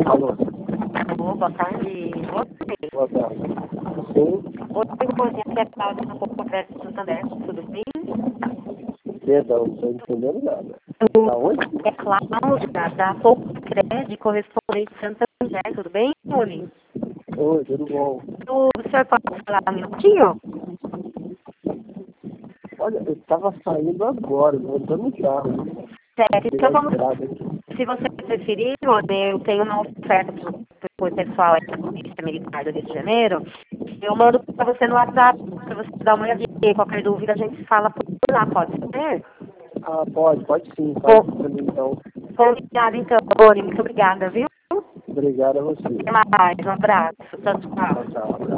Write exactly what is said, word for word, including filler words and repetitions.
Alô. Alô, boa tarde. Você? Boa tarde. Sim. Oi, bom dia, aqui é a Cláudia do Congresso de Santander, tudo bem? Perdão, não estou entendendo nada. Da onde? É Cláudia, da Pouco Crédito, correspondente de Santander, tudo bem, Oi? Oi, tudo bom? O senhor pode falar um minutinho? Olha, eu estava saindo agora, voltando no carro. Certo, então vamos... Estrada aqui. Se você preferir, Rony, eu tenho uma oferta para o pessoal aí da Polícia Militar do Rio de Janeiro. Eu mando para você no WhatsApp, para você dar uma olhadinha. Qualquer dúvida a gente fala por lá, pode ser? Ah, pode, pode sim. Faz isso pra mim, então. Obrigada, então, Rony. Muito obrigada, viu? Obrigado a você. Até mais. Um abraço. Tchau, tchau. Tchau, tchau.